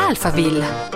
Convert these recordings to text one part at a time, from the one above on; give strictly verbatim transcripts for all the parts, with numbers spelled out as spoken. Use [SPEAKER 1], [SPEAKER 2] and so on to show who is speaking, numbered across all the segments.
[SPEAKER 1] Alphaville.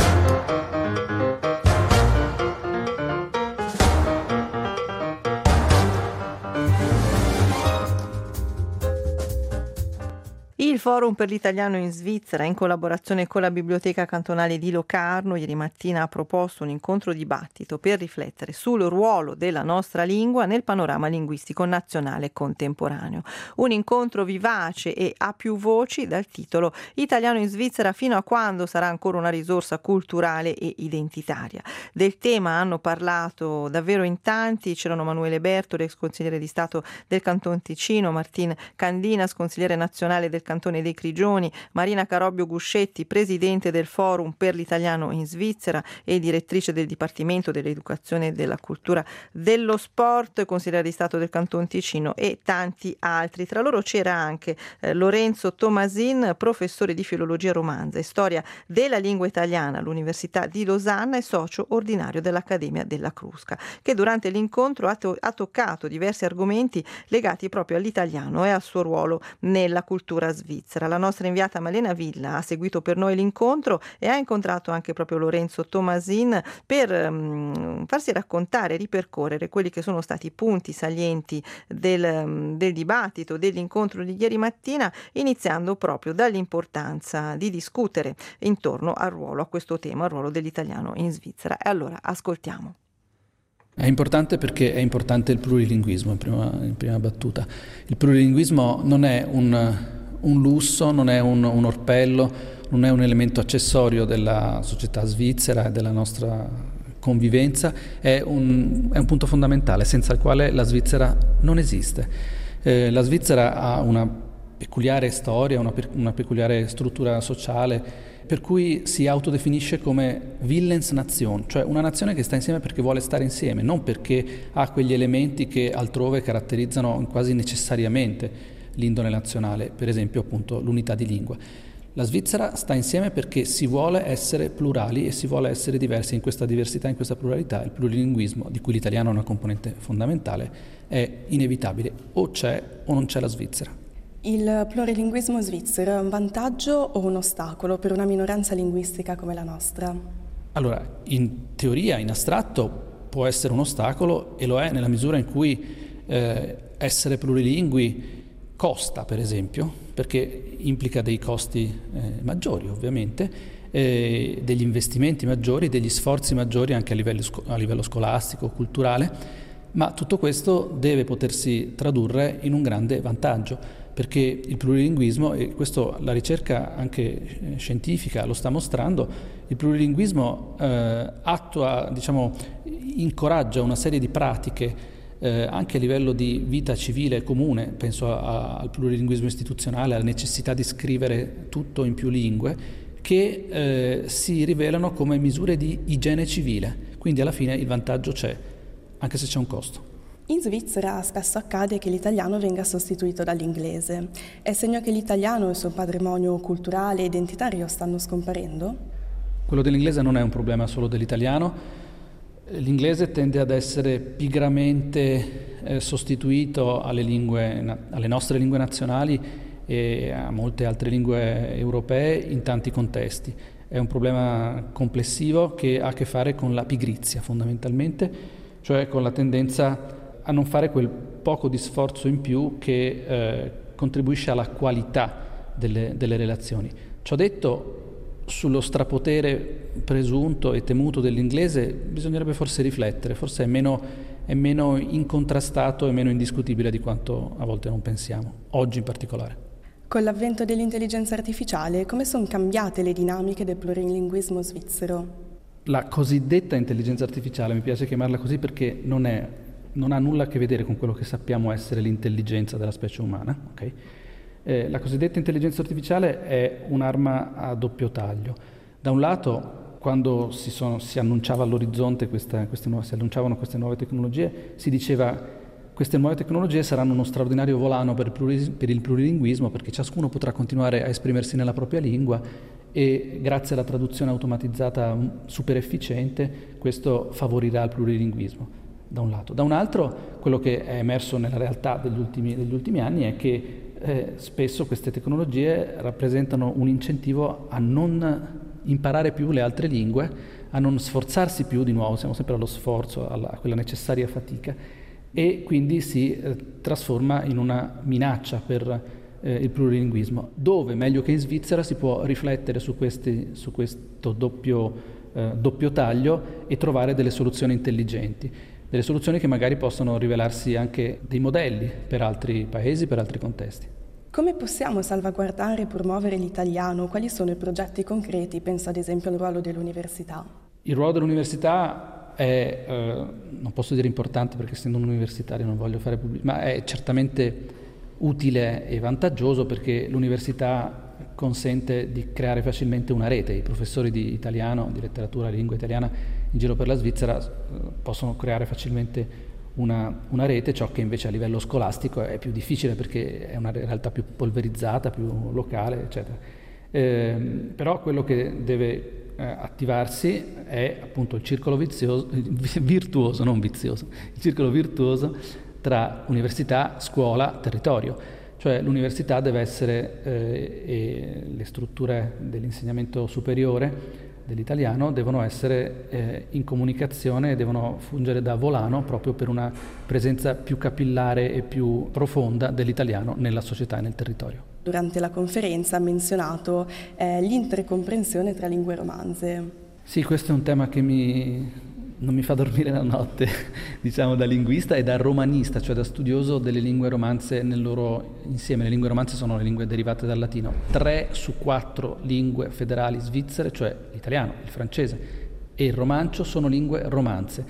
[SPEAKER 2] Il Forum per l'Italiano in Svizzera, in collaborazione con la Biblioteca Cantonale di Locarno, ieri mattina ha proposto un incontro dibattito per riflettere sul ruolo della nostra lingua nel panorama linguistico nazionale e contemporaneo. Un incontro vivace e a più voci, dal titolo Italiano in Svizzera fino a quando sarà ancora una risorsa culturale e identitaria. Del tema hanno parlato davvero in tanti, c'erano Manuele Bertoli, ex consigliere di Stato del Canton Ticino, Martin Candinas, consigliere nazionale del Cantone dei Grigioni, Marina Carobbio Guscetti, presidente del Forum per l'Italiano in Svizzera e direttrice del Dipartimento dell'Educazione e della Cultura dello Sport, consigliere di Stato del Canton Ticino e tanti altri. Tra loro c'era anche eh, Lorenzo Tomasin, professore di filologia romanza e storia della lingua italiana all'Università di Losanna e socio ordinario dell'Accademia della Crusca, che durante l'incontro ha, to- ha toccato diversi argomenti legati proprio all'italiano e al suo ruolo nella cultura svizzera. La nostra inviata Malena Villa ha seguito per noi l'incontro e ha incontrato anche proprio Lorenzo Tomasin per um, farsi raccontare e ripercorrere quelli che sono stati i punti salienti del, um, del dibattito, dell'incontro di ieri mattina, iniziando proprio dall'importanza di discutere intorno al ruolo, a questo tema, al ruolo dell'italiano in Svizzera. E allora ascoltiamo.
[SPEAKER 3] È importante perché è importante il plurilinguismo in prima, in prima battuta. Il plurilinguismo non è un, un lusso, non è un, un orpello, non è un elemento accessorio della società svizzera e della nostra convivenza, è un, è un punto fondamentale senza il quale la Svizzera non esiste. Eh, la Svizzera ha una peculiare storia, una, una peculiare struttura sociale, per cui si autodefinisce come Willensnation, cioè una nazione che sta insieme perché vuole stare insieme, non perché ha quegli elementi che altrove caratterizzano quasi necessariamente l'indole nazionale, per esempio appunto l'unità di lingua. La Svizzera sta insieme perché si vuole essere plurali e si vuole essere diversi. In questa diversità, in questa pluralità, il plurilinguismo, di cui l'italiano è una componente fondamentale, è inevitabile. O c'è o non c'è la Svizzera.
[SPEAKER 4] Il plurilinguismo svizzero è un vantaggio o un ostacolo per una minoranza linguistica come la nostra?
[SPEAKER 3] Allora, in teoria, in astratto, può essere un ostacolo e lo è nella misura in cui eh, essere plurilingui costa, per esempio, perché implica dei costi eh, maggiori, ovviamente, eh, degli investimenti maggiori, degli sforzi maggiori anche a livello, sco- a livello scolastico, culturale, ma tutto questo deve potersi tradurre in un grande vantaggio, perché il plurilinguismo, e questo la ricerca anche scientifica lo sta mostrando, il plurilinguismo eh, attua, diciamo, incoraggia una serie di pratiche eh, anche a livello di vita civile comune, penso a, a, al plurilinguismo istituzionale, alla necessità di scrivere tutto in più lingue, che eh, si rivelano come misure di igiene civile, quindi alla fine il vantaggio c'è, anche se c'è un costo.
[SPEAKER 4] In Svizzera spesso accade che l'italiano venga sostituito dall'inglese. È segno che l'italiano e il suo patrimonio culturale e identitario stanno scomparendo?
[SPEAKER 3] Quello dell'inglese non è un problema solo dell'italiano. L'inglese tende ad essere pigramente eh, sostituito alle, lingue, alle nostre lingue nazionali e a molte altre lingue europee in tanti contesti. È un problema complessivo che ha a che fare con la pigrizia fondamentalmente, cioè con la tendenza a non fare quel poco di sforzo in più che eh, contribuisce alla qualità delle, delle relazioni. Ciò detto, sullo strapotere presunto e temuto dell'inglese bisognerebbe forse riflettere, forse è meno, è meno incontrastato e meno indiscutibile di quanto a volte non pensiamo, oggi in particolare.
[SPEAKER 4] Con l'avvento dell'intelligenza artificiale, come sono cambiate le dinamiche del plurilinguismo svizzero?
[SPEAKER 3] La cosiddetta intelligenza artificiale, mi piace chiamarla così perché non è non ha nulla a che vedere con quello che sappiamo essere l'intelligenza della specie umana. Okay? Eh, la cosiddetta intelligenza artificiale è un'arma a doppio taglio. Da un lato, quando si, sono, si annunciava all'orizzonte questa, queste nuove, si annunciavano queste nuove tecnologie, si diceva queste nuove tecnologie saranno uno straordinario volano per il, pluri, per il plurilinguismo, perché ciascuno potrà continuare a esprimersi nella propria lingua e grazie alla traduzione automatizzata super efficiente questo favorirà il plurilinguismo. Da un lato. Da un altro, quello che è emerso nella realtà degli ultimi, degli ultimi anni è che eh, spesso queste tecnologie rappresentano un incentivo a non imparare più le altre lingue, a non sforzarsi più, di nuovo siamo sempre allo sforzo, alla, a quella necessaria fatica, e quindi si eh, trasforma in una minaccia per eh, il plurilinguismo, dove meglio che in Svizzera si può riflettere su, questi, su questo doppio, eh, doppio taglio e trovare delle soluzioni intelligenti, delle soluzioni che magari possono rivelarsi anche dei modelli per altri paesi, per altri contesti.
[SPEAKER 4] Come possiamo salvaguardare e promuovere l'italiano? Quali sono i progetti concreti? Penso ad esempio al ruolo dell'università.
[SPEAKER 3] Il ruolo dell'università è, eh, non posso dire importante perché essendo un universitario non voglio fare pubblicità, ma è certamente utile e vantaggioso perché l'università consente di creare facilmente una rete. I professori di italiano, di letteratura, lingua italiana in giro per la Svizzera eh, possono creare facilmente una, una rete, ciò che invece a livello scolastico è più difficile perché è una realtà più polverizzata, più locale, eccetera. Eh, però quello che deve eh, attivarsi è appunto il circolo vizioso, virtuoso, non vizioso, il circolo virtuoso tra università, scuola, territorio. Cioè l'università deve essere, eh, e le strutture dell'insegnamento superiore dell'italiano devono essere eh, in comunicazione e devono fungere da volano proprio per una presenza più capillare e più profonda dell'italiano nella società e nel territorio.
[SPEAKER 4] Durante la conferenza ha menzionato eh, l'intercomprensione tra lingue romanze.
[SPEAKER 3] Sì, questo è un tema che mi, non mi fa dormire la notte, diciamo da linguista e da romanista, cioè da studioso delle lingue romanze nel loro insieme. Le lingue romanze sono le lingue derivate dal latino. Tre su quattro lingue federali svizzere, cioè l'italiano, il francese e il romancio, sono lingue romanze,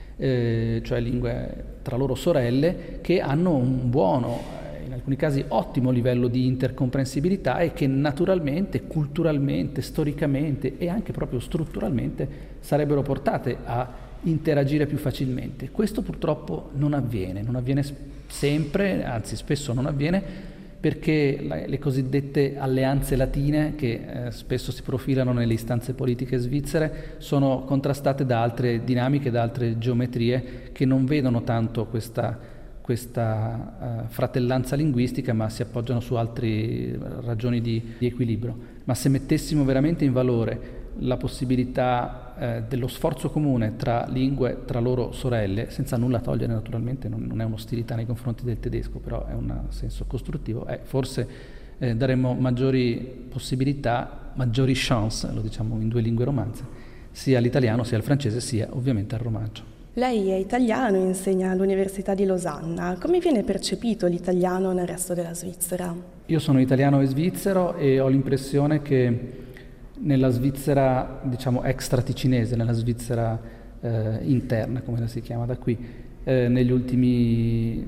[SPEAKER 3] eh, cioè lingue tra loro sorelle che hanno un buono, in alcuni casi ottimo livello di intercomprensibilità e che naturalmente, culturalmente, storicamente e anche proprio strutturalmente sarebbero portate a interagire più facilmente. Questo purtroppo non avviene, non avviene sempre, anzi spesso non avviene perché le cosiddette alleanze latine che eh, spesso si profilano nelle istanze politiche svizzere sono contrastate da altre dinamiche, da altre geometrie che non vedono tanto questa questa uh, fratellanza linguistica, ma si appoggiano su altre ragioni di, di equilibrio. Ma se mettessimo veramente in valore la possibilità eh, dello sforzo comune tra lingue, tra loro sorelle, senza nulla togliere naturalmente, non, non è un'ostilità nei confronti del tedesco, però è un senso costruttivo, eh, forse eh, daremmo maggiori possibilità, maggiori chance, lo diciamo in due lingue romanze, sia all'italiano sia al francese sia ovviamente al romancio.
[SPEAKER 4] Lei è italiano e insegna all'Università di Losanna. Come viene percepito l'italiano nel resto della Svizzera?
[SPEAKER 3] Io sono italiano e svizzero e ho l'impressione che nella Svizzera, diciamo, extra-ticinese, nella Svizzera eh, interna, come la si chiama da qui, eh, negli ultimi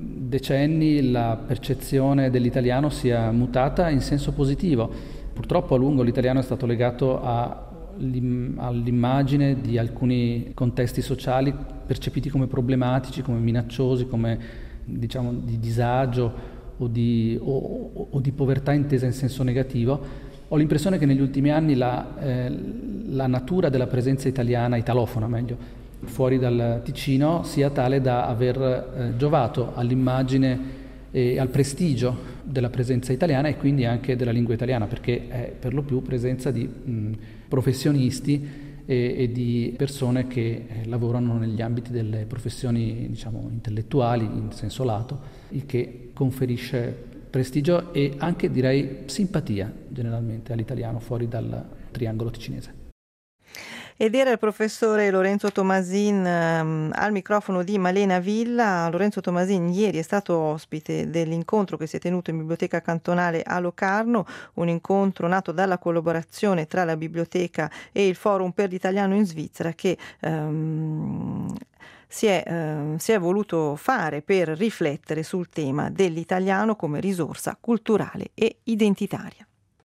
[SPEAKER 3] decenni la percezione dell'italiano sia mutata in senso positivo. Purtroppo a lungo l'italiano è stato legato a all'immagine di alcuni contesti sociali percepiti come problematici, come minacciosi, come diciamo di disagio o di, o, o di povertà intesa in senso negativo. Ho l'impressione che negli ultimi anni la, eh, la natura della presenza italiana, italofona meglio, fuori dal Ticino sia tale da aver eh, giovato all'immagine e al prestigio della presenza italiana e quindi anche della lingua italiana, perché è per lo più presenza di mh, professionisti e, e di persone che eh, lavorano negli ambiti delle professioni, diciamo, intellettuali in senso lato, il che conferisce prestigio e anche, direi, simpatia generalmente all'italiano fuori dal triangolo ticinese.
[SPEAKER 2] Ed era il professore Lorenzo Tomasin um, al microfono di Malena Villa. Lorenzo Tomasin ieri è stato ospite dell'incontro che si è tenuto in Biblioteca Cantonale a Locarno, un incontro nato dalla collaborazione tra la biblioteca e il Forum per l'Italiano in Svizzera che um, si è, uh, si è voluto fare per riflettere sul tema dell'italiano come risorsa culturale e identitaria.